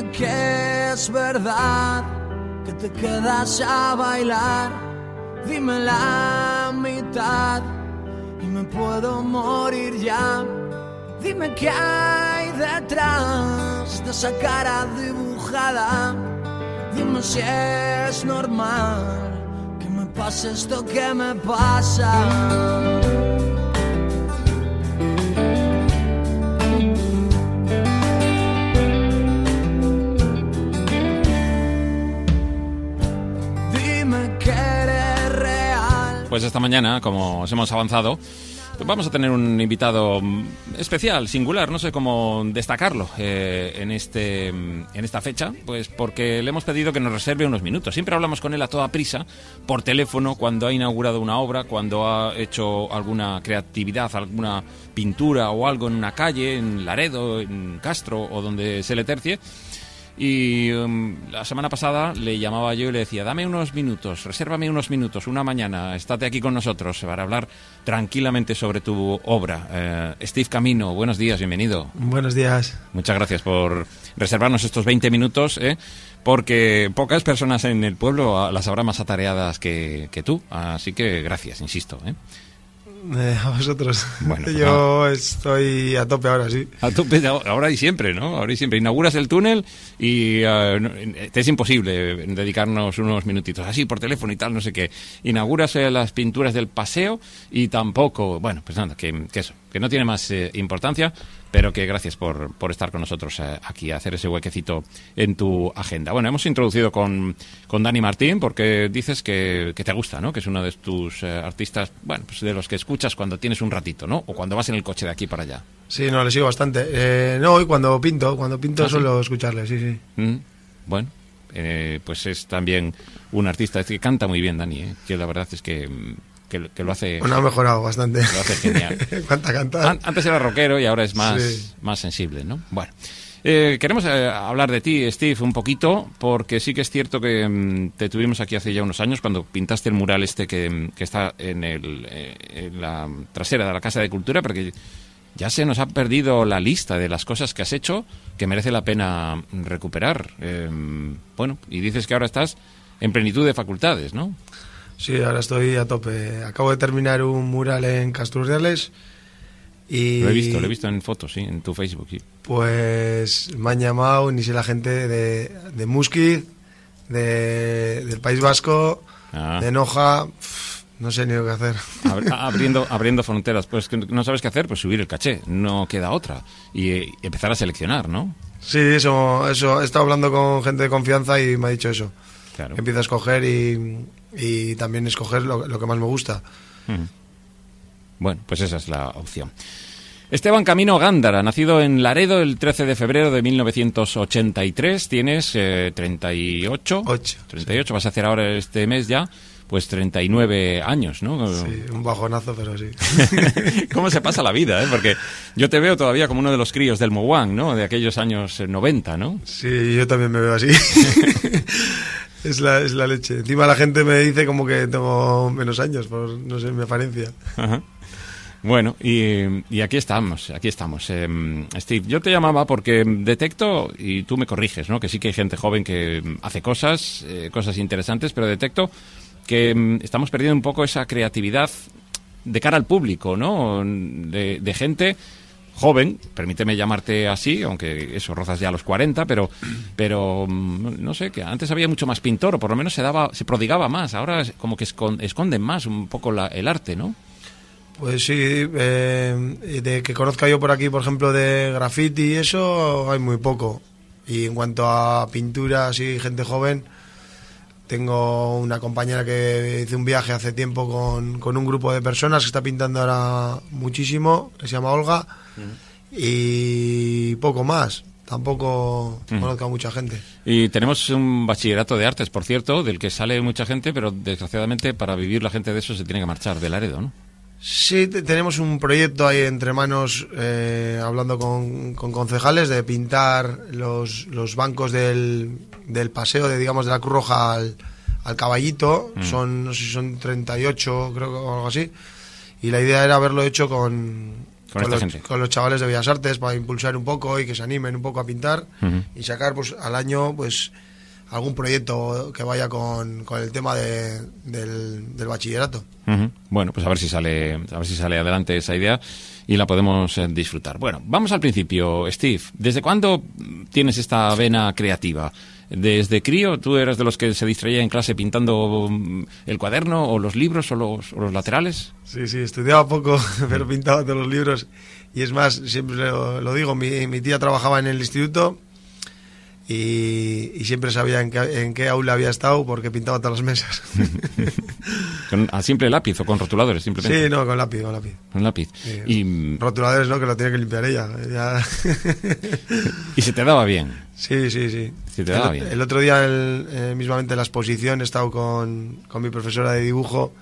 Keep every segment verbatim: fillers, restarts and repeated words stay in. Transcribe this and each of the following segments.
que es verdad, que te quedas a bailar. Dime la mitad y me puedo morir ya. Dime qué hay detrás de esa cara dibujada. Dime si es normal que me pase esto que me pasa. Pues esta mañana, como os hemos avanzado, pues vamos a tener un invitado especial, singular, no sé cómo destacarlo eh, en este en esta fecha, pues porque le hemos pedido que nos reserve unos minutos. Siempre hablamos con él a toda prisa, por teléfono, cuando ha inaugurado una obra, cuando ha hecho alguna creatividad, alguna pintura o algo en una calle, en Laredo, en Castro o donde se le tercie. Y um, la semana pasada le llamaba yo y le decía, dame unos minutos, resérvame unos minutos, una mañana, estate aquí con nosotros para hablar tranquilamente sobre tu obra. Eh, Steve Camino, buenos días, bienvenido. Buenos días. Muchas gracias por reservarnos estos veinte minutos, ¿eh? Porque pocas personas en el pueblo las habrá más atareadas que, que tú, así que gracias, insisto, ¿eh? Eh, a vosotros. Bueno, pues yo no. estoy a tope ahora, sí. A tope, ahora y siempre, ¿no? Ahora y siempre. Inauguras el túnel y uh, no, es imposible dedicarnos unos minutitos así por teléfono y tal, no sé qué. Inauguras eh, las pinturas del paseo y tampoco... Bueno, pues nada, que, que eso, que no tiene más eh, importancia, pero que gracias por, por estar con nosotros eh, aquí, a hacer ese huequecito en tu agenda. Bueno, hemos introducido con, con Dani Martín porque dices que, que te gusta, ¿no? Que es uno de tus eh, artistas, bueno, pues de los que escuchas cuando tienes un ratito, ¿no? O cuando vas en el coche de aquí para allá. Sí, no, le sigo bastante. Eh, no, y cuando pinto, cuando pinto ¿Ah, suelo sí? escucharle, sí, sí. Mm, bueno, eh, pues es también un artista, es que canta muy bien, Dani, ¿eh? Que la verdad es que... Que, que lo hace... Bueno, ha mejorado bastante. Lo hace genial. ¿Cuánta cantar? Antes era rockero y ahora es más, sí. más sensible, ¿no? Bueno, eh, queremos eh, hablar de ti, Steve, un poquito, porque sí que es cierto que mm, te tuvimos aquí hace ya unos años cuando pintaste el mural este que, que está en, el, eh, en la trasera de la Casa de Cultura, porque ya se nos ha perdido la lista de las cosas que has hecho que merece la pena recuperar. Eh, bueno, y dices que ahora estás en plenitud de facultades, ¿no? Sí, ahora estoy a tope. Acabo de terminar un mural en Castrurdiales y... Lo he visto, lo he visto en fotos, sí, en tu Facebook, sí. Pues me han llamado, ni sé la gente de, de Musquiz, de, del País Vasco, ah. de Noja, pff, no sé ni lo que hacer. Abri- abriendo, abriendo fronteras, pues que no sabes qué hacer, pues subir el caché, no queda otra. Y, y empezar a seleccionar, ¿no? Sí, eso, eso, he estado hablando con gente de confianza y me ha dicho eso. Claro. Empiezo a escoger y, y también escoger lo, lo que más me gusta. Uh-huh. Bueno, pues esa es la opción. Esteban Camino Gándara, nacido en Laredo el trece de febrero de mil novecientos ochenta y tres. Tienes eh, treinta y ocho. Ocho, treinta y ocho, sí. Vas a hacer ahora este mes ya, pues treinta y nueve años, ¿no? Sí, un bajonazo, pero sí. ¿Cómo se pasa la vida, eh? Porque yo te veo todavía como uno de los críos del Moguán, ¿no? De aquellos años noventa, ¿no? Sí, yo también me veo así. Es la, es la leche. Encima la gente me dice como que tengo menos años, por, no sé, mi apariencia. Ajá. Bueno, y, y aquí estamos, aquí estamos. Eh, Steve, yo te llamaba porque detecto, y tú me corriges, ¿no? Que sí que hay gente joven que hace cosas, eh, cosas interesantes, pero detecto que um, estamos perdiendo un poco esa creatividad de cara al público, ¿no? De, de gente... joven, permíteme llamarte así, aunque eso rozas ya los cuarenta, pero pero no sé, que antes había mucho más pintor, o por lo menos se daba, se prodigaba más, ahora es como que esconden, esconden más un poco la, el arte, ¿no? Pues sí, eh, de que conozca yo por aquí, por ejemplo, de graffiti y eso, hay muy poco. Y en cuanto a pinturas y gente joven, tengo una compañera que hizo un viaje hace tiempo con, con un grupo de personas que está pintando ahora muchísimo, que se llama Olga, mm. y poco más. Tampoco mm. conozco a mucha gente. Y tenemos un bachillerato de artes, por cierto, del que sale mucha gente, pero desgraciadamente para vivir la gente de eso se tiene que marchar de Laredo, ¿no? Sí, te, tenemos un proyecto ahí entre manos, eh, hablando con, con concejales, de pintar los, los bancos del, del paseo, de digamos de la Cruz Roja al, al Caballito. Mm. Son, no sé si son treinta y ocho, creo que o algo así. Y la idea era haberlo hecho con, con, esta los, gente. con los chavales de Bellas Artes para impulsar un poco y que se animen un poco a pintar uh-huh. y sacar pues al año pues algún proyecto que vaya con, con el tema de, del, del bachillerato. Uh-huh. Bueno, pues a ver si sale a ver si sale adelante esa idea y la podemos eh, disfrutar. Bueno, vamos al principio, Steve. ¿Desde cuándo tienes esta vena creativa? ¿Desde crío tú eras de los que se distraía en clase pintando el cuaderno o los libros o los, o los laterales? Sí, sí, estudiaba poco, pero pintaba todos los libros. Y es más, siempre lo, lo digo, mi, mi tía trabajaba en el instituto y, y siempre sabía en qué, en qué aula había estado porque pintaba todas las mesas. ¿Con, ¿A simple lápiz o con rotuladores simplemente? Sí, no, con lápiz, con lápiz. Con lápiz. Sí, y rotuladores no, que lo tiene que limpiar ella. Ya. ¿Y se te daba bien? Sí, sí, sí. ¿Se te daba el, bien? El otro día, el, eh, mismamente en la exposición, he estado con, con mi profesora de dibujo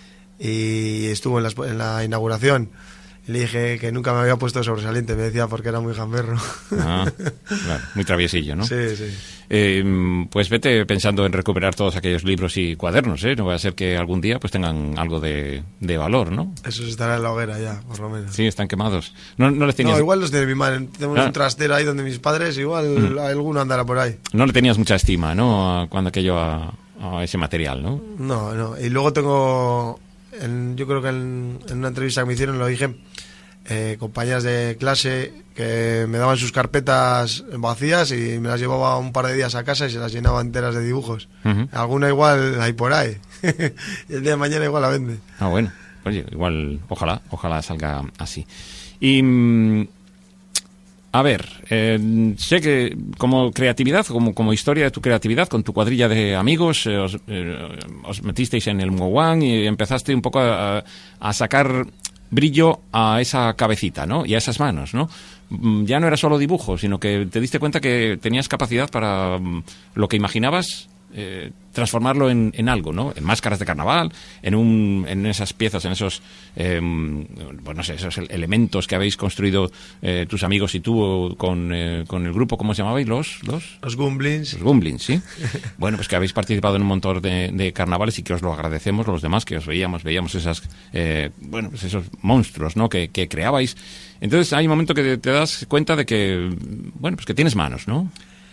y estuvo en la, en la inauguración. Y le dije que nunca me había puesto sobresaliente, me decía porque era muy gamberro. Ah, claro, muy traviesillo, ¿no? Sí, sí. Eh, pues vete pensando en recuperar todos aquellos libros y cuadernos, ¿eh? No va a ser que algún día pues tengan algo de, de valor, ¿no? Eso estará en la hoguera ya, por lo menos. Sí, están quemados. No, no les tenías... No, igual los de mi madre. Tenemos ah. un trastero ahí donde mis padres, igual mm. alguno andará por ahí. No le tenías mucha estima, ¿no? Cuando aquello a, a ese material, ¿no? No, no. Y luego tengo... En, yo creo que en, en una entrevista que me hicieron lo dije, eh, compañeras de clase que me daban sus carpetas vacías y me las llevaba un par de días a casa y se las llenaba enteras de dibujos. Uh-huh. Alguna igual hay por ahí y el día de mañana igual la vende. Ah, bueno, oye, igual, ojalá, ojalá salga así. Y mm, a ver, eh, sé que como creatividad, como, como historia de tu creatividad, con tu cuadrilla de amigos, eh, os, eh, os metisteis en el Mowang y empezaste un poco a, a sacar brillo a esa cabecita, ¿no? Y a esas manos, ¿no? Ya no era solo dibujo, sino que te diste cuenta que tenías capacidad para um, lo que imaginabas, eh, transformarlo en, en algo, ¿no? En máscaras de carnaval, en un, en esas piezas, en esos, eh, pues no sé, esos elementos que habéis construido eh, tus amigos y tú con, eh, con el grupo, ¿cómo se llamabais? Los, los, los Gumblins. Los Gumblins, sí. Bueno, pues que habéis participado en un montón de, de carnavales y que os lo agradecemos los demás, que os veíamos, veíamos esas, eh, bueno, pues esos monstruos, ¿no? Que, que creabais. Entonces hay un momento que te, te das cuenta de que, bueno, pues que tienes manos, ¿no?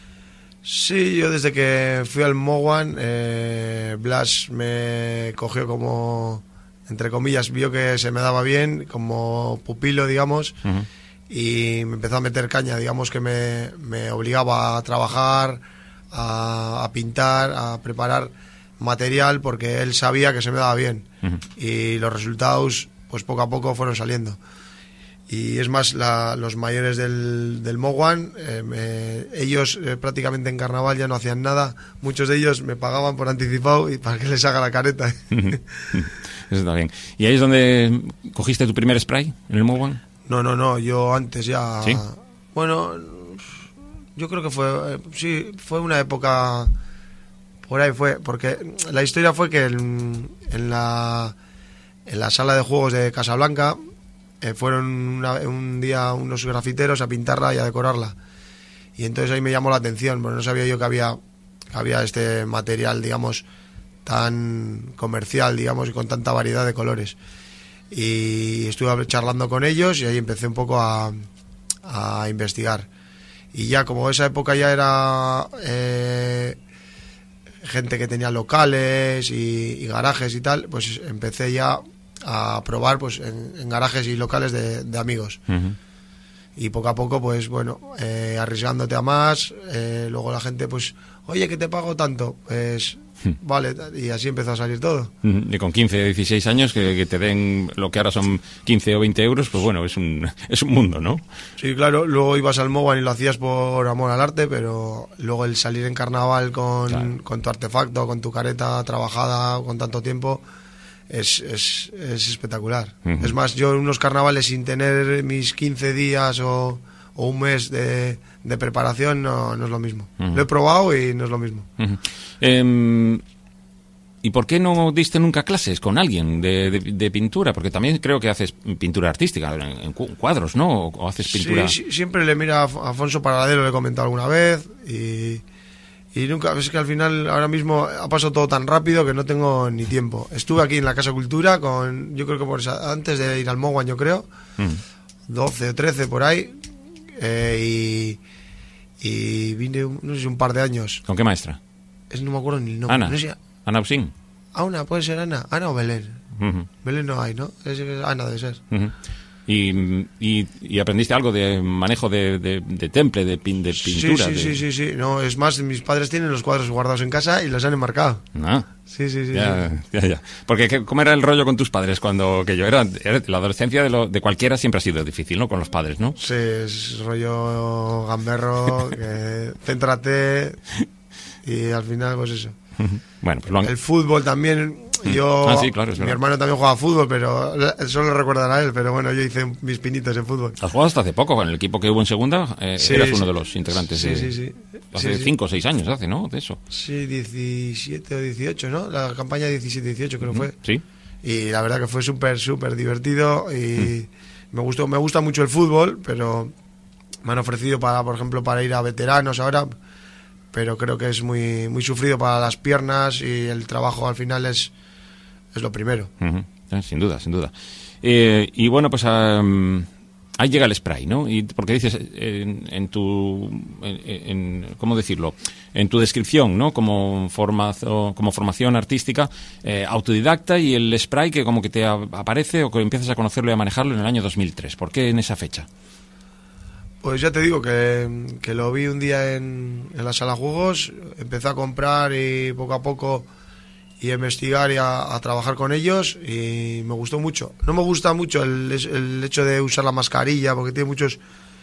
Sí, yo desde que fui al Mowang, eh, Blas me cogió como, entre comillas, vio que se me daba bien, como pupilo, digamos, uh-huh. y me empezó a meter caña, digamos que me, me obligaba a trabajar, a, a pintar, a preparar material, porque él sabía que se me daba bien, uh-huh. y los resultados, pues poco a poco fueron saliendo. Y es más, la, los mayores del, del Mowang, eh, me, ellos eh, prácticamente en carnaval ya no hacían nada. Muchos de ellos me pagaban por anticipado y para que les haga la careta. Eso está bien. ¿Y ahí es donde cogiste tu primer spray, en el Mowang? No, no, no, yo antes ya... ¿Sí? Bueno, yo creo que fue... Sí, fue una época... Por ahí fue, porque la historia fue que en, en, la, en la sala de juegos de Casablanca... Eh, fueron una, un día unos grafiteros a pintarla y a decorarla. Y entonces ahí me llamó la atención, porque no sabía yo que había, que había este material, digamos, tan comercial, digamos, y con tanta variedad de colores. Y estuve charlando con ellos y ahí empecé un poco a, a investigar. Y ya como esa época ya era eh, gente que tenía locales y, y garajes y tal, pues empecé ya a probar pues en, en garajes y locales de, de amigos. Uh-huh. Y poco a poco pues bueno, eh, arriesgándote a más, eh, luego la gente pues, oye, que te pago tanto, pues uh-huh. vale, y así empezó a salir todo. Uh-huh. Y con quince, dieciséis años que, que te den lo que ahora son quince o veinte euros, pues bueno, es un, es un mundo, ¿no? Sí, claro, luego ibas al Mowang y lo hacías por amor al arte, pero luego el salir en carnaval con, claro. con tu artefacto, con tu careta trabajada con tanto tiempo, Es, es, es espectacular. Uh-huh. Es más, yo en unos carnavales sin tener mis quince días o, o un mes de, de preparación no, no es lo mismo. Uh-huh. Lo he probado y no es lo mismo. Uh-huh. eh, ¿Y por qué no diste nunca clases con alguien de, de, de pintura? Porque también creo que haces pintura artística, en, en cuadros, ¿no? ¿O haces pintura? Sí, siempre le mira a Afonso Paradero, le he comentado alguna vez y... Y nunca, es que al final ahora mismo ha pasado todo tan rápido que no tengo ni tiempo. Estuve aquí en la Casa Cultura con, yo creo que por esa, antes de ir al Mowang, yo creo, mm. doce o trece por ahí, eh, y, y vine, no sé si un par de años. ¿Con qué maestra? Es, no me acuerdo ni el nombre. Ana, no sé, Ana Usín. Ana, puede ser Ana, Ana o Belén. Uh-huh. Belén no hay, ¿no? Es, es Ana debe ser. Uh-huh. Y, y, y aprendiste algo de manejo de, de, de temple, de, pin, de pintura. Sí, sí, de... sí, sí, sí. No, es más, mis padres tienen los cuadros guardados en casa y los han enmarcado. Ah. Sí, sí, sí. Ya, sí. ya, ya. Porque, ¿cómo era el rollo con tus padres cuando que yo era, era la adolescencia de, lo, de cualquiera siempre ha sido difícil, ¿no? Con los padres, ¿no? Sí, es rollo gamberro, que céntrate y al final, pues eso. Bueno, pues lo han... El fútbol también, yo... Ah, sí, claro, es mi verdad. hermano también jugaba fútbol, pero solo lo recordará él, pero bueno, yo hice mis pinitos en fútbol. Has jugado hasta hace poco con el equipo que hubo en segunda, eh, Sí, eras sí. uno de los integrantes. Sí, de... sí, sí. Hace Sí, sí. cinco o seis años hace, ¿no? De eso. Sí, diecisiete o dieciocho, ¿no? La campaña diecisiete dieciocho creo que fue. Sí. Y la verdad que fue súper, súper divertido y mm. me gustó, me gusta mucho el fútbol, pero me han ofrecido para, por ejemplo, para ir a veteranos ahora, pero creo que es muy, muy sufrido para las piernas y el trabajo al final es, es lo primero. Uh-huh. Eh, sin duda, sin duda. Eh, y bueno, pues um, ahí llega el spray, ¿no? Y porque dices en, en tu, en, en, ¿cómo decirlo? En tu descripción, ¿no? Como formación, como formación artística, eh, autodidacta, y el spray que como que te a, aparece o que empiezas a conocerlo y a manejarlo en el año dos mil tres. ¿Por qué en esa fecha? Pues ya te digo que, que lo vi un día en, en la sala de juegos, empecé a comprar y poco a poco y a investigar y a, a trabajar con ellos y me gustó mucho. No me gusta mucho el, el hecho de usar la mascarilla porque tiene muchos,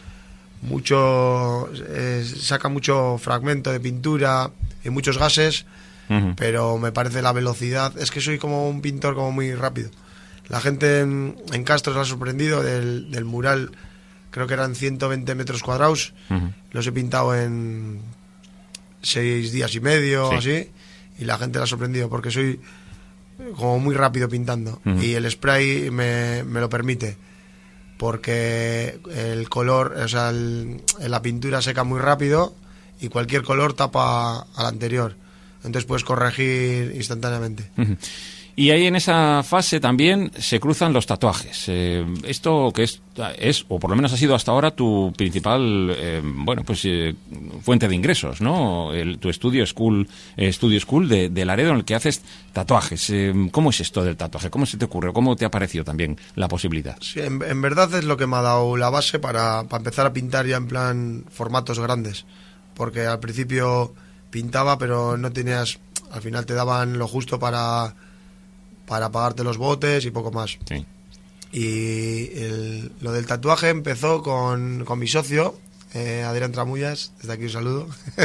mucho, eh, saca mucho fragmento de pintura y muchos gases, uh-huh. pero me parece la velocidad, es que soy como un pintor como muy rápido. La gente en, en Castro se ha sorprendido del, del mural. Creo que eran ciento veinte metros cuadrados. Uh-huh. Los he pintado en seis días y medio, sí. así. Y la gente la ha sorprendido porque soy como muy rápido pintando. Uh-huh. Y el spray me, me lo permite. Porque el color, o sea, el, la pintura seca muy rápido y cualquier color tapa al anterior. Entonces puedes corregir instantáneamente. Uh-huh. Y ahí en esa fase también se cruzan los tatuajes. Eh, esto que es, es, o por lo menos ha sido hasta ahora, tu principal, eh, bueno, pues eh, fuente de ingresos, ¿no? El, tu estudio school, eh, estudio school de, de Laredo en el que haces tatuajes. Eh, ¿Cómo es esto del tatuaje? ¿Cómo se te ocurre? ¿Cómo te ha parecido también la posibilidad? Sí, en, en verdad es lo que me ha dado la base para, para empezar a pintar ya en plan formatos grandes. Porque al principio pintaba, pero no tenías, al final te daban lo justo para... para pagarte los botes y poco más. Sí. Y el, lo del tatuaje empezó con, con mi socio, eh, Adrián Tramullas, desde aquí un saludo,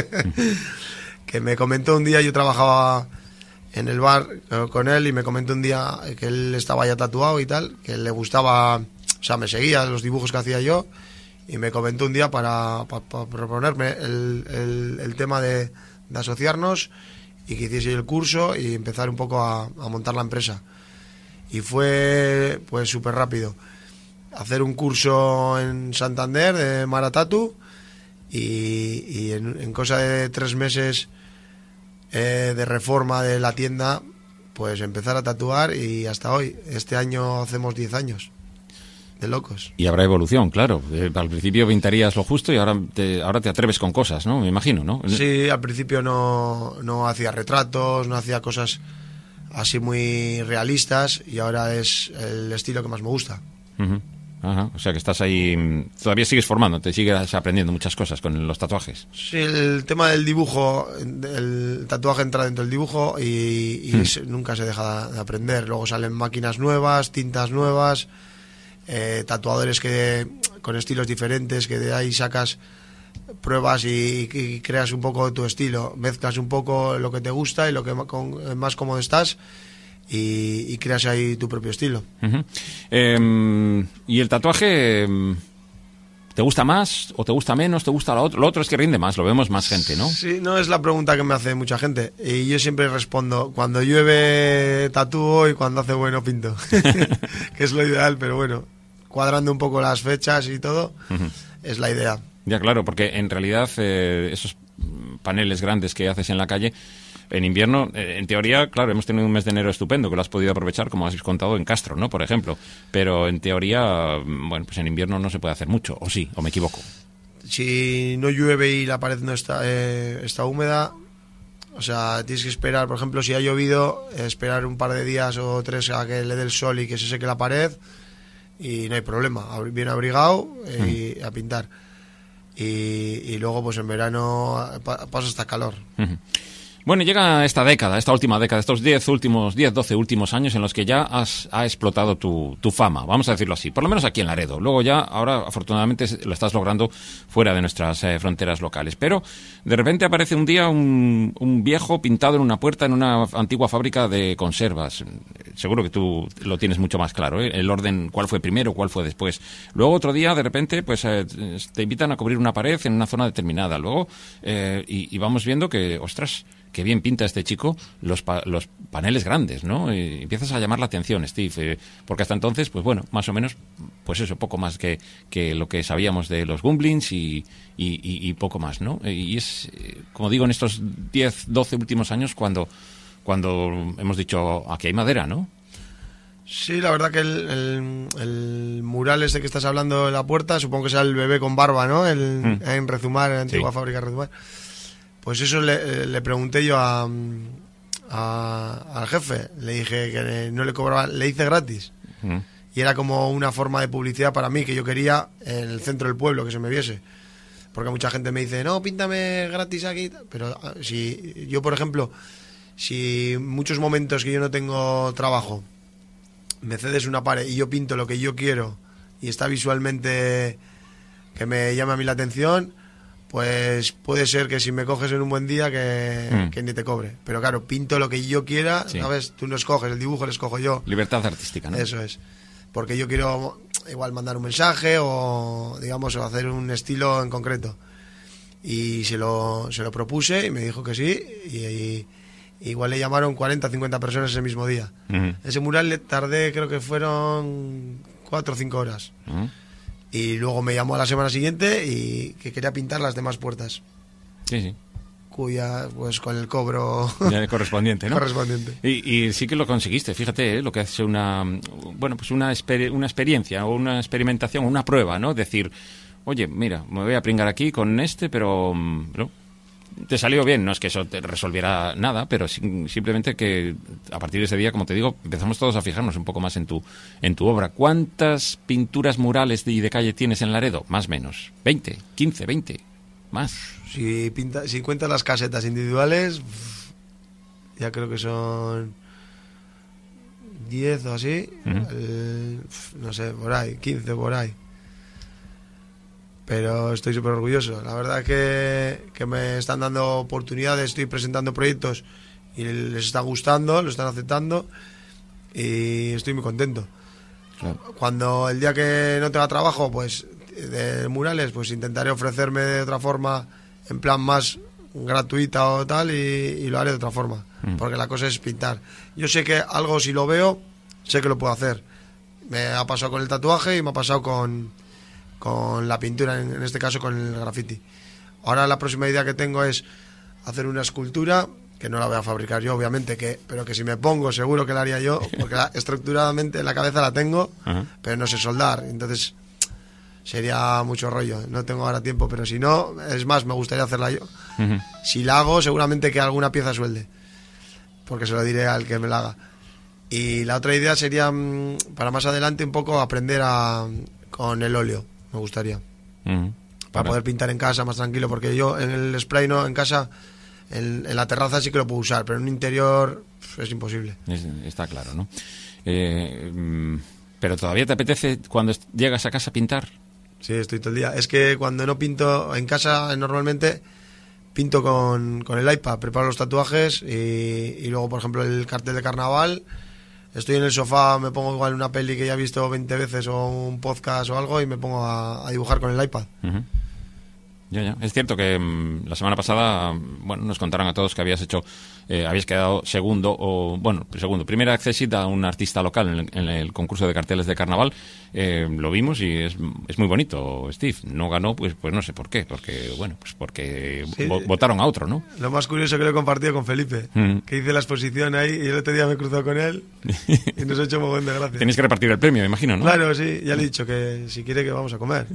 que me comentó un día, yo trabajaba en el bar eh, con él y me comentó un día que él estaba ya tatuado y tal, que le gustaba, o sea, me seguía los dibujos que hacía yo y me comentó un día para, para, para proponerme el, el, el tema de, de asociarnos y que hiciese el curso y empezar un poco a, a montar la empresa. Y fue pues súper rápido. Hacer un curso en Santander de Maratatu y, y en, en cosa de tres meses eh, de reforma de la tienda, pues empezar a tatuar y hasta hoy. Este año hacemos diez años. De locos. Y habrá evolución, claro. Eh, al principio pintarías lo justo y ahora te, ahora te atreves con cosas, ¿no? Me imagino, ¿no? Sí, al principio no, no hacía retratos, no hacía cosas así muy realistas y ahora es el estilo que más me gusta. Uh-huh. Ajá. O sea que estás ahí, todavía sigues formando, te sigues aprendiendo muchas cosas con los tatuajes. Sí, el tema del dibujo, el tatuaje entra dentro del dibujo y, y hmm. se, nunca se deja de aprender. Luego salen máquinas nuevas, tintas nuevas... Eh, tatuadores que con estilos diferentes, que de ahí sacas pruebas y, y creas un poco tu estilo, mezclas un poco lo que te gusta y lo que con, más cómodo estás y, y creas ahí tu propio estilo. Uh-huh. eh, y el tatuaje, ¿te gusta más o te gusta menos? ¿Te gusta lo otro? Lo otro es que rinde más, lo vemos más gente, ¿no? Sí, no es la pregunta que me hace mucha gente y yo siempre respondo, cuando llueve tatúo y cuando hace bueno pinto, que es lo ideal, pero bueno, cuadrando un poco las fechas y todo, uh-huh. es la idea. Ya, claro, porque en realidad eh, esos paneles grandes que haces en la calle, En invierno, eh, en teoría, claro, hemos tenido un mes de enero estupendo, que lo has podido aprovechar, como has contado, en Castro, ¿no? Por ejemplo. Pero en teoría, bueno, pues en invierno no se puede hacer mucho, ¿o sí? ¿O me equivoco? Si no llueve y la pared no está, eh, está húmeda, o sea, tienes que esperar, por ejemplo, si ha llovido, esperar un par de días o tres a que le dé el sol y que se seque la pared, y no hay problema, bien abrigado eh, y a pintar. Y, y luego, pues en verano pa, pasa hasta calor. Uh-huh. Bueno, llega esta década, esta última década, estos diez últimos, diez, doce últimos años en los que ya has ha explotado tu, tu fama, vamos a decirlo así, por lo menos aquí en Laredo. Luego ya, ahora afortunadamente lo estás logrando fuera de nuestras eh, fronteras locales. Pero de repente aparece un día un, un viejo pintado en una puerta en una antigua fábrica de conservas. Seguro que tú lo tienes mucho más claro, ¿eh? El orden, cuál fue primero, cuál fue después. Luego otro día, de repente, pues eh, te invitan a cubrir una pared en una zona determinada. Luego, eh, y, y vamos viendo que, ostras, qué bien pinta este chico los, pa los paneles grandes, ¿no? Y empiezas a llamar la atención, Steve, eh, porque hasta entonces, pues bueno, más o menos, pues eso, poco más que, que lo que sabíamos de los Gumblins y, y, y, y poco más, ¿no? Y es, eh, como digo, en estos diez, doce últimos años cuando, cuando hemos dicho, aquí hay madera, ¿no? Sí, la verdad que el, el, el mural este que estás hablando de la puerta, supongo que sea el bebé con barba, ¿no? El, mm. En Rezumar, en la antigua sí. fábrica de Rezumar. Pues eso le, le pregunté yo a, a, al jefe, le dije que no le cobraba, le hice gratis. Uh-huh. Y era como una forma de publicidad para mí, que yo quería en el centro del pueblo, que se me viese. Porque mucha gente me dice, no, píntame gratis aquí. Pero si yo, por ejemplo, si muchos momentos que yo no tengo trabajo, me cedes una pared y yo pinto lo que yo quiero y está visualmente que me llama a mí la atención, pues puede ser que si me coges en un buen día que, mm. que ni te cobre. Pero claro, pinto lo que yo quiera, sí. ¿sabes? Tú no escoges, el dibujo lo escojo yo. Libertad artística, ¿no? Eso es. Porque yo quiero igual mandar un mensaje o, digamos, hacer un estilo en concreto. Y se lo, se lo propuse y me dijo que sí. Y, y igual le llamaron cuarenta, cincuenta personas ese mismo día. Uh-huh. Ese mural le tardé, creo que fueron cuatro o cinco horas. Uh-huh. Y luego me llamó a la semana siguiente y que quería pintar las demás puertas. Sí, sí. Cuya, pues con el cobro... Ya correspondiente, ¿no? Correspondiente. Y, y sí que lo conseguiste, fíjate, ¿eh? Lo que hace una... Bueno, pues una, exper una experiencia o una experimentación, una prueba, ¿no? Decir, oye, mira, me voy a pringar aquí con este, pero... ¿no? Te salió bien, no es que eso te resolviera nada, pero sim simplemente que a partir de ese día, como te digo, empezamos todos a fijarnos un poco más en tu en tu obra. ¿Cuántas pinturas murales de, y de calle tienes en Laredo? Más o menos. ¿veinte? ¿quince? ¿veinte? ¿Más? Si, pinta, si cuentas las casetas individuales, ya creo que son diez o así. Uh-huh. el, no sé, por ahí, quince por ahí. Pero estoy súper orgulloso. La verdad que, que me están dando oportunidades, estoy presentando proyectos y les está gustando, lo están aceptando y estoy muy contento. Claro. Cuando el día que no tenga trabajo, pues de murales, pues intentaré ofrecerme de otra forma, en plan más gratuita o tal, y, y lo haré de otra forma. Mm. Porque la cosa es pintar. Yo sé que algo, si lo veo, sé que lo puedo hacer. Me ha pasado con el tatuaje y me ha pasado con... con la pintura, en este caso con el graffiti. Ahora la próxima idea que tengo es hacer una escultura, que no la voy a fabricar yo, obviamente, que pero que si me pongo seguro que la haría yo, porque la, estructuradamente en la cabeza la tengo, uh-huh. pero no sé soldar, entonces sería mucho rollo. No tengo ahora tiempo, pero si no, es más, me gustaría hacerla yo. Uh-huh. Si la hago, seguramente que alguna pieza suelde, porque se lo diré al que me la haga. Y la otra idea sería, para más adelante, un poco aprender a con el óleo. Me gustaría. Uh-huh. Para Ahora. poder pintar en casa más tranquilo, porque yo en el spray no, en casa, en, en la terraza sí que lo puedo usar, pero en un interior es imposible. Es, está claro, ¿no? Eh, pero ¿todavía te apetece cuando llegas a casa pintar? Sí, estoy todo el día. Es que cuando no pinto en casa, normalmente pinto con, con el iPad, preparo los tatuajes y, y luego, por ejemplo, el cartel de carnaval. Estoy en el sofá, me pongo igual una peli que ya he visto veinte veces o un podcast o algo y me pongo a, a dibujar con el iPad. Uh-huh. Ya, ya. Es cierto que mmm, la semana pasada, bueno, nos contaron a todos que habías hecho eh, habéis quedado segundo, o bueno, segundo, primer accesit a un artista local en el, en el concurso de carteles de carnaval. Eh, lo vimos y es, es muy bonito, Steve. No ganó, pues pues no sé por qué, porque, bueno, pues porque Sí. vo- votaron a otro, ¿no? Lo más curioso que lo he compartido con Felipe, Mm. que hice la exposición ahí y el otro día me he cruzado con él y nos ha hecho un montón de gracia. Tenéis que repartir el premio, me imagino, ¿no? Claro, sí, ya le he dicho que si quiere que vamos a comer.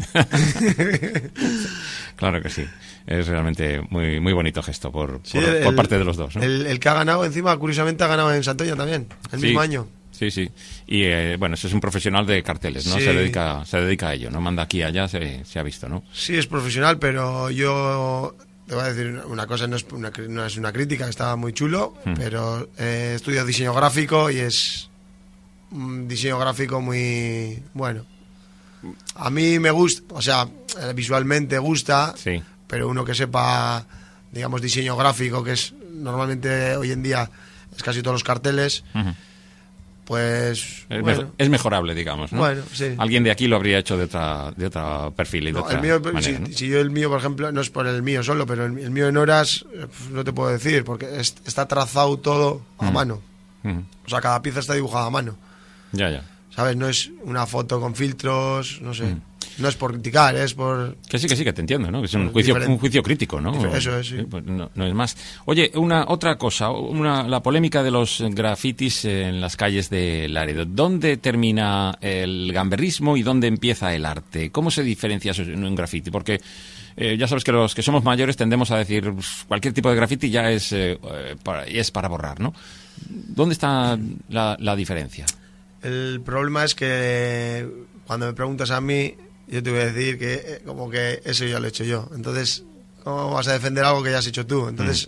Claro que sí. Es realmente muy muy bonito gesto por, Sí, por, el- por parte de los dos, ¿no? El, el que ha ganado, encima, curiosamente, ha ganado en Santoña también, el Sí, mismo año. Sí, sí. Y eh, bueno, eso es un profesional de carteles, ¿no? Sí. Se dedica se dedica a ello, ¿no? Manda aquí y allá, se, se ha visto, ¿no? Sí, es profesional, pero yo te voy a decir una cosa, no es una, cri- no es una crítica, está muy chulo, Mm. pero eh, estudio diseño gráfico y es un diseño gráfico muy bueno. A mí me gusta, o sea, eh, visualmente gusta, Sí. pero uno que sepa, digamos, diseño gráfico, que es normalmente hoy en día es casi todos los carteles, Ujú. pues Es, bueno, mejo- es mejorable, digamos, ¿no? Bueno, sí. Alguien de aquí lo habría hecho de otra de otro perfil y de no, otra el mío, manera, si, ¿no? si yo el mío, por ejemplo, no es por el mío solo, pero el, el mío en horas eh, no te puedo decir, porque es- está trazado todo a Mm. mano. Ujú. O sea, cada pieza está dibujada a mano. Ya, ya. ¿Sabes? No es una foto con filtros, no sé. Mm. No es por criticar, es por... Que sí, que sí, que te entiendo, ¿no? Que es un Pues juicio, diferente. un juicio crítico, ¿no? Difer- eso es, sí. Pues no, no es más. Oye, una otra cosa, una, la polémica de los grafitis en las calles de Laredo. ¿Dónde termina el gamberrismo y dónde empieza el arte? ¿Cómo se diferencia eso en un grafiti? Porque eh, ya sabes que los que somos mayores tendemos a decir "Uf, cualquier tipo de grafiti ya es, eh, eh, para, es para borrar, ¿no? ¿Dónde está la, la diferencia? El problema es que cuando me preguntas a mí, yo te voy a decir que eh, como que eso ya lo he hecho yo. Entonces, ¿cómo vas a defender algo que ya has hecho tú? Entonces,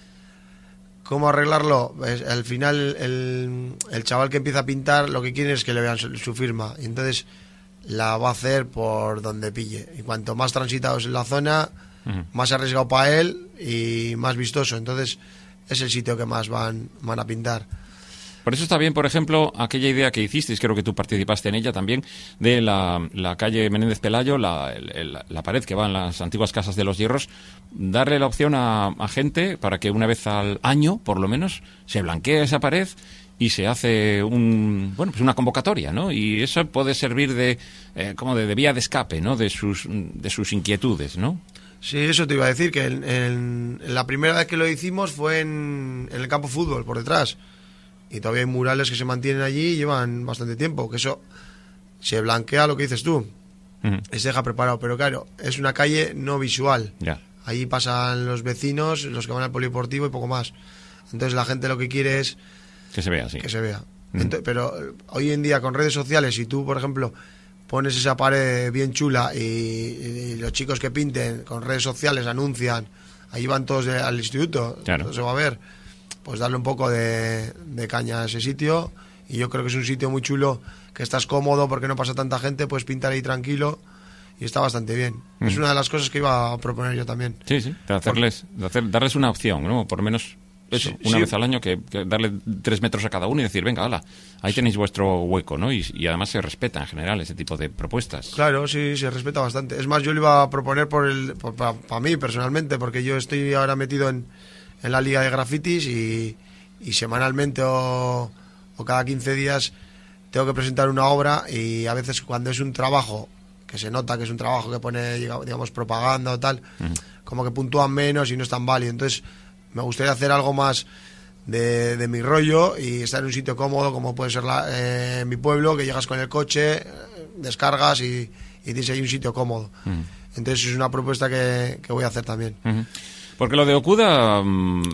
¿cómo arreglarlo? Pues, al final, el, el chaval que empieza a pintar lo que quiere es que le vean su, su firma. Y entonces la va a hacer por donde pille. Y cuanto más transitado es en la zona, Ujú. más arriesgado para él y más vistoso. Entonces, es el sitio que más van, van a pintar. Por eso está bien, por ejemplo, aquella idea que hicisteis, creo que tú participaste en ella también, de la, la calle Menéndez Pelayo, la, el- el- la pared que va en las antiguas casas de los hierros, darle la opción a, a gente para que una vez al año, por lo menos, se blanquee esa pared y se hace un bueno pues una convocatoria, ¿no? Y eso puede servir de eh, como de, de vía de escape, ¿no? De sus de sus inquietudes, ¿no? Sí, eso te iba a decir, que en, en- en la primera vez que lo hicimos fue en, en el campo de fútbol, por detrás. Y todavía hay murales que se mantienen allí y llevan bastante tiempo, que eso se blanquea lo que dices tú, Ujú. y se deja preparado. Pero claro, es una calle no visual. Ya. Allí pasan los vecinos, los que van al polideportivo y poco más. Entonces la gente lo que quiere es Que se vea así. que se vea. Mm. Ento- pero eh, hoy en día con redes sociales, si tú, por ejemplo, pones esa pared bien chula y, y los chicos que pinten con redes sociales anuncian, ahí van todos de- al instituto, Claro. todo se va a ver, pues darle un poco de, de caña a ese sitio. Y yo creo que es un sitio muy chulo, que estás cómodo porque no pasa tanta gente, puedes pintar ahí tranquilo y está bastante bien. Mm. Es una de las cosas que iba a proponer yo también. Sí, sí, de hacerles, de hacer, darles una opción, ¿no? Por lo menos eso, Sí, una sí. vez al año, que, que darle tres metros a cada uno y decir, venga, hala, ahí tenéis vuestro hueco, ¿no? Y, y además se respeta en general ese tipo de propuestas. Claro, sí, se respeta bastante. Es más, yo lo iba a proponer por el, para mí personalmente, porque yo estoy ahora metido en, en la liga de grafitis y, y semanalmente o, o cada quince días tengo que presentar una obra, y a veces cuando es un trabajo que se nota que es un trabajo que pone, digamos, propaganda o tal, Ujú. como que puntúan menos y no es tan válido. Entonces me gustaría hacer algo más de, de mi rollo y estar en un sitio cómodo, como puede ser la, eh, mi pueblo, que llegas con el coche, eh, descargas y, y tienes ahí un sitio cómodo. Ujú. Entonces es una propuesta que, que voy a hacer también. Ujú. Porque lo de Okuda mm,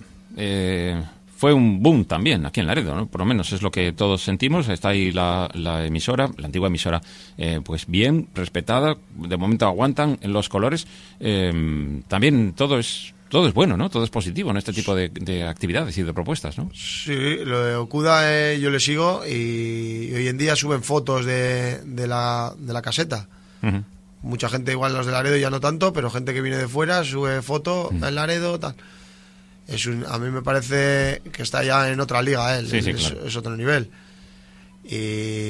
eh, fue un boom también aquí en Laredo, ¿no? Por lo menos es lo que todos sentimos. Está ahí la, la emisora, la antigua emisora, eh, pues bien respetada. De momento aguantan los colores. Eh, también todo es todo es bueno, ¿no? Todo es positivo en este tipo de, de actividades y de propuestas, ¿no? Sí, lo de Okuda eh, yo le sigo y hoy en día suben fotos de, de, la, de la caseta. Ujú. Mucha gente, igual los de Laredo ya no tanto, pero gente que viene de fuera sube foto en Laredo, tal. Es un, a mí me parece que está ya en otra liga él, Sí, sí, es, claro. es otro nivel. Y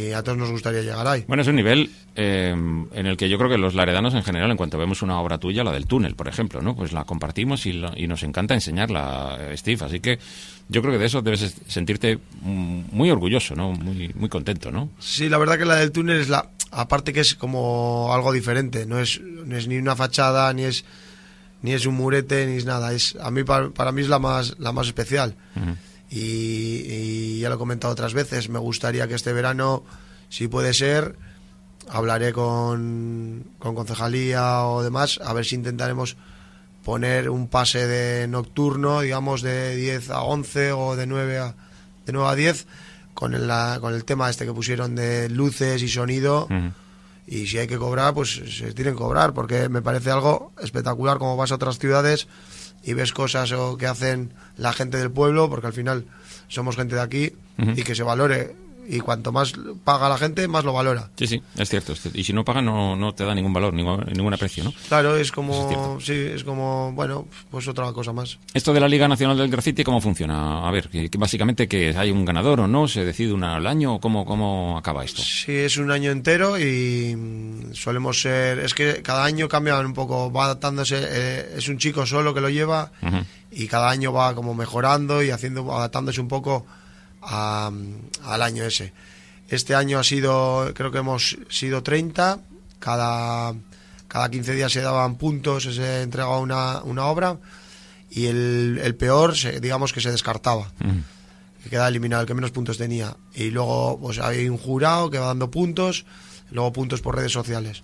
y a todos nos gustaría llegar ahí. Bueno, es un nivel eh, en el que yo creo que los laredanos en general, en cuanto vemos una obra tuya, la del túnel, por ejemplo, ¿no? Pues la compartimos y, la, y nos encanta enseñarla, Steve, así que yo creo que de eso debes sentirte muy orgulloso, ¿no? Muy, muy contento, ¿no? Sí, la verdad que la del túnel es la... Aparte que es como algo diferente, no es, no es ni una fachada, ni es ni es un murete, ni es nada. Es, a mí, para, para mí es la más, la más especial. Uh-huh. y, y ya lo he comentado otras veces, me gustaría que este verano, si puede ser, hablaré con, con concejalía o demás, a ver si intentaremos poner un pase de nocturno, digamos de diez a once o de nueve a, de nueve a diez, con el, la, con el tema este que pusieron de luces y sonido. Uh-huh. Y si hay que cobrar, pues se tienen que cobrar, porque me parece algo espectacular como vas a otras ciudades y ves cosas o que hacen la gente del pueblo, porque al final somos gente de aquí. Uh-huh. Y que se valore. Y cuanto más paga la gente, más lo valora. Sí, sí, es cierto. Y si no paga, no, no te da ningún valor, ningún, ningún aprecio, ¿no? Claro, es como, es sí, es como, bueno, pues otra cosa más. Esto de la Liga Nacional del Graffiti, ¿cómo funciona? A ver, que, que básicamente que hay un ganador o no, se decide una al año, ¿cómo, cómo acaba esto? Sí, es un año entero y solemos ser, es que cada año cambian un poco, va adaptándose, eh, es un chico solo que lo lleva. Uh-huh. Y cada año va como mejorando y haciendo, adaptándose un poco A, al año ese. Este año ha sido, creo que hemos sido treinta, cada, cada quince días se daban puntos, se entregaba una, una obra y el, el peor, se, digamos que se descartaba, mm. que quedaba eliminado, el que menos puntos tenía. Y luego pues hay un jurado que va dando puntos, luego puntos por redes sociales.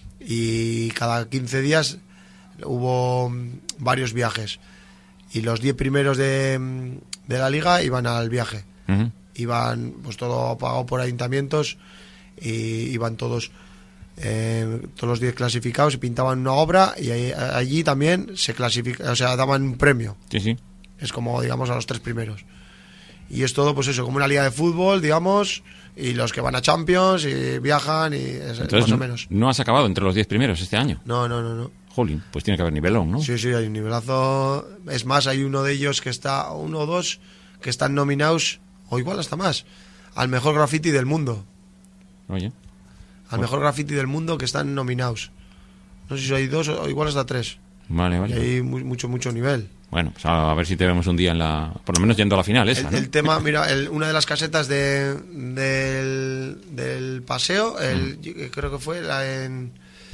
Y cada quince días hubo varios viajes y los diez primeros de, de la liga iban al viaje. Uh-huh. Iban pues todo pagado por ayuntamientos y iban todos eh, todos los diez clasificados y pintaban una obra y ahí, allí también se clasifica, o sea, daban un premio. Sí, sí. Es como, digamos, a los tres primeros. Y es todo, pues eso, como una liga de fútbol, digamos, y los que van a Champions y viajan y es, entonces, más o menos. ¿No has acabado entre los diez primeros este año? No, no, no, no. Jolín, pues tiene que haber nivelón, ¿no? Sí, sí, hay un nivelazo. Es más, hay uno de ellos que está, uno o dos, que están nominados, o igual hasta más, al mejor graffiti del mundo. Oye. Al bueno. mejor graffiti del mundo que están nominados. No sé si hay dos o igual hasta tres. Vale, vale. Y hay mucho, mucho nivel. Bueno, pues a ver si te vemos un día en la... Por lo menos yendo a la final esa, el, ¿no? el tema, mira, el, una de las casetas de, del, del paseo, el, mm. creo que fue la en...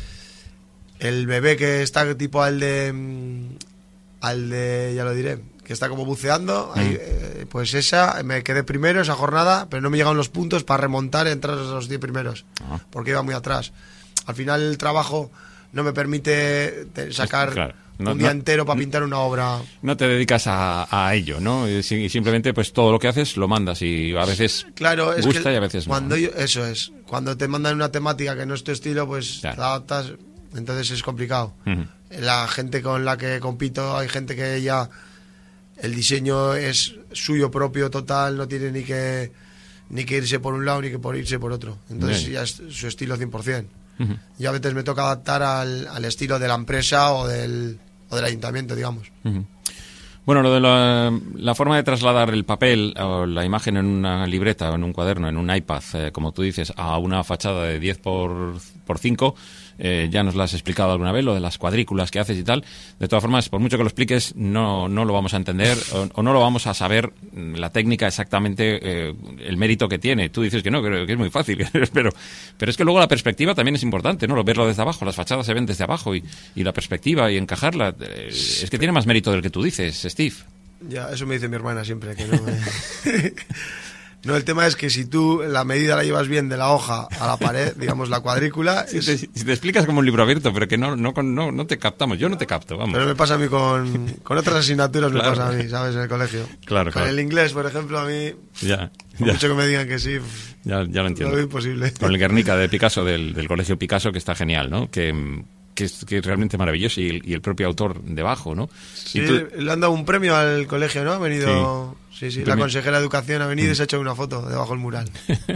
El bebé que está tipo al de... Al de... Ya lo diré... que está como buceando, mm. ahí, eh, pues esa, me quedé primero esa jornada, pero no me llegaron los puntos para remontar y entrar a los diez primeros, ah. porque iba muy atrás. Al final el trabajo no me permite sacar claro. no, un día no, entero para pintar una obra. No te dedicas a, a ello, ¿no? Y simplemente pues todo lo que haces lo mandas y a veces claro, es gusta que y a veces cuando no. Yo, eso es, cuando te mandan una temática que no es tu estilo, pues claro. te adaptas, entonces es complicado. Uh-huh. La gente con la que compito, hay gente que ya... El diseño es suyo propio total, no tiene ni que ni que irse por un lado ni que por irse por otro. Entonces Bien. Ya es su estilo cien por ciento. Uh-huh. Y a veces me toca adaptar al, al estilo de la empresa o del, o del ayuntamiento, digamos. Uh-huh. Bueno, lo de la, la forma de trasladar el papel o la imagen en una libreta o en un cuaderno, en un iPad, eh, como tú dices, a una fachada de diez por cinco, eh, ya nos lo has explicado alguna vez, lo de las cuadrículas que haces y tal. De todas formas, por mucho que lo expliques, no, no lo vamos a entender o, o no lo vamos a saber la técnica exactamente, eh, el mérito que tiene. Tú dices que no, que, que es muy fácil, pero, pero es que luego la perspectiva también es importante, ¿no? Verlo desde abajo, las fachadas se ven desde abajo y, y la perspectiva y encajarla, eh, es que tiene más mérito del que tú dices, Steve. Ya, eso me dice mi hermana siempre, que no me... No, el tema es que si tú la medida la llevas bien de la hoja a la pared, digamos la cuadrícula... Si, es... te, si te explicas como un libro abierto, pero que no no, no no te captamos, yo no te capto, vamos. Pero me pasa a mí con, con otras asignaturas, claro. Me pasa a mí, ¿sabes? En el colegio. Claro, con claro. el inglés, por ejemplo, a mí... Ya, ya. Mucho que me digan que sí... Ya, ya lo entiendo. Lo veo imposible. Con el Guernica de Picasso, del, del colegio Picasso, que está genial, ¿no? Que... Que es, que es realmente maravilloso y el, y el propio autor debajo, ¿no? Sí, y tú... le han dado un premio al colegio, ¿no? Ha venido... Sí, sí, sí la consejera de Educación ha venido mm. y se ha hecho una foto debajo del mural.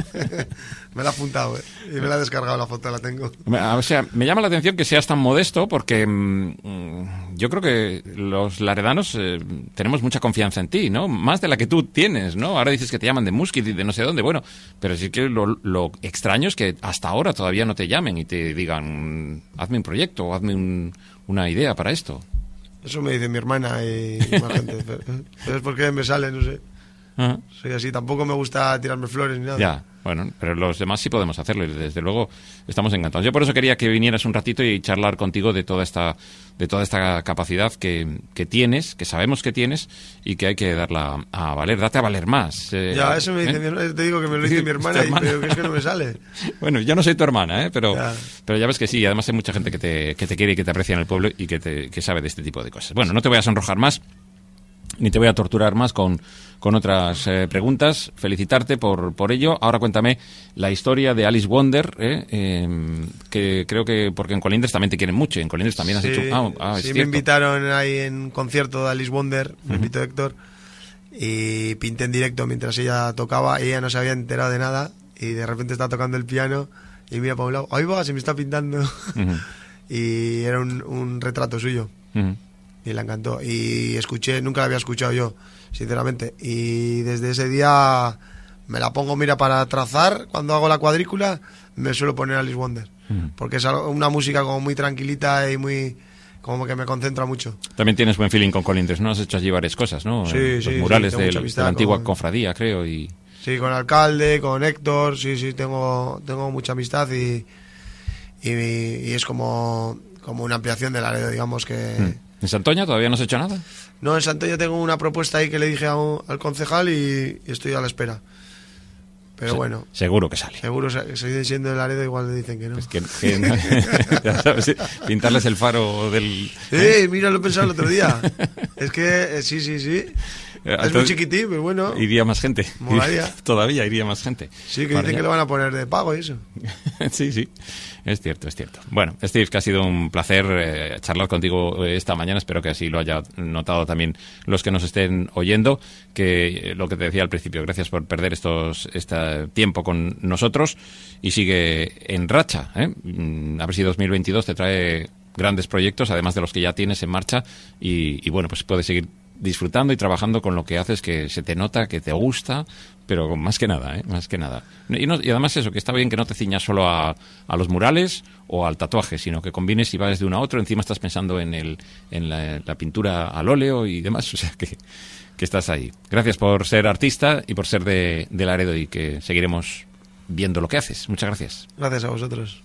Me la ha apuntado, ¿eh? Y me la ha descargado la foto, la tengo. O sea, me llama la atención que seas tan modesto porque mmm, yo creo que los laredanos eh, tenemos mucha confianza en ti, ¿no? Más de la que tú tienes, ¿no? Ahora dices que te llaman de Muskit y de no sé dónde, bueno, pero sí que lo, lo extraño es que hasta ahora todavía no te llamen y te digan, hazme un proyecto o hazme un, una idea para esto. Eso me dice mi hermana y más gente, pero, pero es porque me sale, no sé. Uh-huh. Soy así, tampoco me gusta tirarme flores ni nada. Ya, bueno, pero los demás sí podemos hacerlo y desde luego estamos encantados. Yo por eso quería que vinieras un ratito y charlar contigo de toda esta de toda esta capacidad que, que tienes, que sabemos que tienes y que hay que darla a valer, date a valer más. Eh, ya, eso me dice, ¿eh? mi, te digo que me lo dice mi hermana, y, pero que es que no me sale. Bueno, yo no soy tu hermana, ¿eh? pero, ya. pero ya ves que sí, además hay mucha gente que te, que te quiere y que te aprecia en el pueblo y que, te, que sabe de este tipo de cosas. Bueno, no te voy a sonrojar más, ni te voy a torturar más con, con otras eh, preguntas. Felicitarte por, por ello. Ahora cuéntame la historia de Alice Wonder, eh, eh, que creo que, porque en Colindres también te quieren mucho, en Colindres también has sí, hecho... Ah, ah, sí, es me invitaron ahí en un concierto de Alice Wonder, me uh-huh. invitó Héctor, y pinté en directo mientras ella tocaba, y ella no se había enterado de nada, y de repente está tocando el piano, y mira para un lado, ¡ahí va! Se me está pintando. Uh-huh. Y era un, un retrato suyo. Uh-huh. Y le encantó. Y escuché, nunca la había escuchado yo, sinceramente. Y desde ese día me la pongo, mira, para trazar. Cuando hago la cuadrícula, me suelo poner Alice Wonder. Mm. Porque es una música como muy tranquilita y muy... como que me concentra mucho. También tienes buen feeling con Colindres, ¿no? Has hecho allí varias cosas, ¿no? Sí, Los sí, murales sí, del, de la antigua con... cofradía, creo, y... Sí, con el alcalde, con Héctor, sí, sí, tengo, tengo mucha amistad y, y, y es como, como una ampliación de Laredo, digamos que... Mm. ¿En Santoña todavía no has hecho nada? No, en Santoña tengo una propuesta ahí que le dije a un, al concejal y, y estoy a la espera. Pero Se, bueno. Seguro que sale. Seguro, se, seguir siendo de Laredo igual le dicen que no. Pues que, que no. Ya sabes, pintarles el faro del... Sí, ¿eh? Mira, lo he pensado el otro día. Es que, eh, sí, sí, sí. Es muy chiquitín, pero bueno. Iría más gente. Molaría. Todavía iría más gente. Sí, que dicen ya. que lo van a poner de pago y eso. Sí, sí. Es cierto, es cierto. Bueno, Steve, que ha sido un placer eh, charlar contigo esta mañana. Espero que así lo haya notado también los que nos estén oyendo. Que eh, lo que te decía al principio, gracias por perder estos este tiempo con nosotros. Y sigue en racha, ¿eh? A ver si dos mil veintidós te trae grandes proyectos, además de los que ya tienes en marcha. Y, y bueno, pues puedes seguir disfrutando y trabajando con lo que haces, que se te nota, que te gusta, pero más que nada, ¿eh? Más que nada. Y, no, y además eso, que está bien que no te ciñas solo a, a los murales o al tatuaje, sino que combines y vas de uno a otro. Encima estás pensando en el en la, la pintura al óleo y demás, o sea que, que estás ahí. Gracias por ser artista y por ser de, de Laredo, y que seguiremos viendo lo que haces. Muchas gracias. Gracias a vosotros.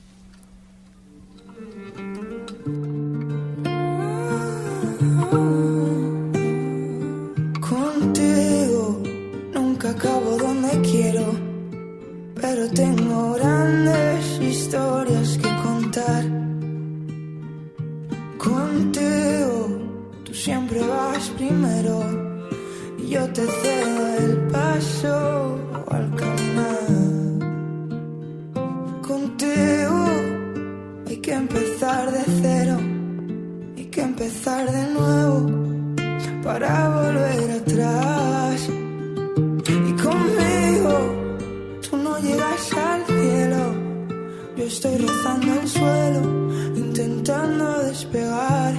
Acabo donde quiero, pero tengo grandes historias que contar. Contigo, tú siempre vas primero y yo te cedo el paso al caminar. Contigo hay que empezar de cero, hay que empezar de nuevo para volver atrás. Y conmigo tú no llegas al cielo, yo estoy rozando el suelo, intentando despegar.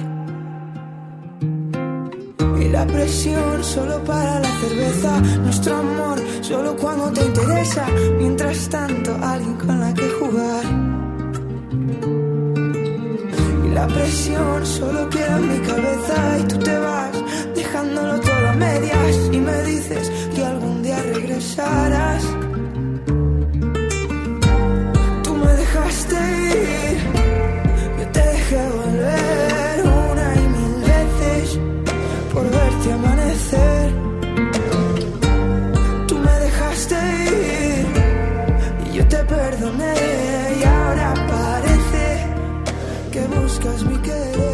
Y la presión solo para la cerveza, nuestro amor solo cuando te interesa. Mientras tanto, alguien con la que jugar. Y la presión solo queda en mi cabeza y tú te vas dejándolo todo a medias y me dices que algún día regresarás. Tú me dejaste ir, yo te dejé volver una y mil veces por verte amanecer. Tú me dejaste ir y yo te perdoné y ahora parece que buscas mi querer.